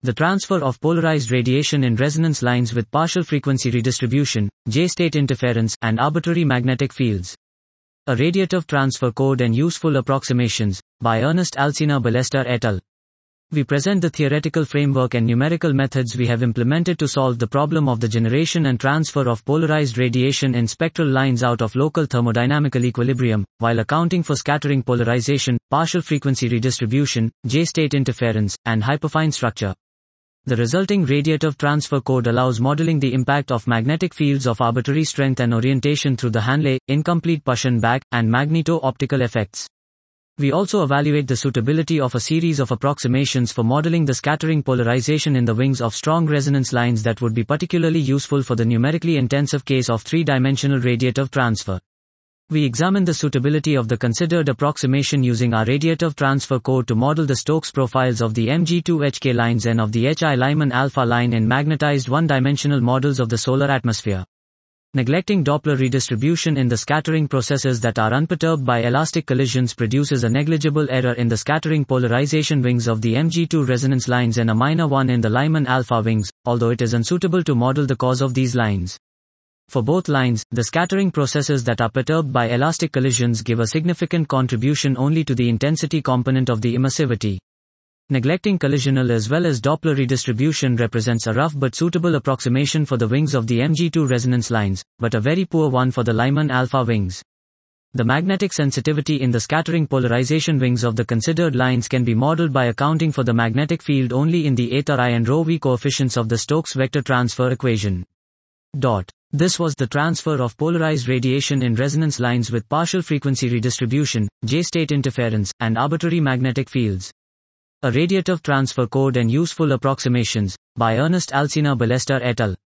The transfer of polarized radiation in resonance lines with partial frequency redistribution, J-state interference, and arbitrary magnetic fields. A radiative transfer code and useful approximations, by Ernest Alsina Ballester et al. We present the theoretical framework and numerical methods we have implemented to solve the problem of the generation and transfer of polarized radiation in spectral lines out of local thermodynamical equilibrium, while accounting for scattering polarization, partial frequency redistribution, J-state interference, and hyperfine structure. The resulting radiative transfer code allows modeling the impact of magnetic fields of arbitrary strength and orientation through the Hanley, incomplete Paschen-Back, and magneto-optical effects. We also evaluate the suitability of a series of approximations for modeling the scattering polarization in the wings of strong resonance lines that would be particularly useful for the numerically intensive case of three-dimensional radiative transfer. We examine the suitability of the considered approximation using our radiative transfer code to model the Stokes profiles of the Mg2HK lines and of the Hi Lyman alpha line in magnetized one-dimensional models of the solar atmosphere. Neglecting Doppler redistribution in the scattering processes that are unperturbed by elastic collisions produces a negligible error in the scattering polarization wings of the Mg2 resonance lines and a minor one in the Lyman alpha wings, although it is unsuitable to model the cause of these lines. For both lines, the scattering processes that are perturbed by elastic collisions give a significant contribution only to the intensity component of the emissivity. Neglecting collisional as well as Doppler redistribution represents a rough but suitable approximation for the wings of the Mg2 resonance lines, but a very poor one for the Lyman alpha wings. The magnetic sensitivity in the scattering polarization wings of the considered lines can be modeled by accounting for the magnetic field only in the ether I and rho v coefficients of the Stokes vector transfer equation. This was the transfer of polarized radiation in resonance lines with partial frequency redistribution, J-state interference, and arbitrary magnetic fields. A radiative transfer code and useful approximations, by Ernest Alsina Ballester et al.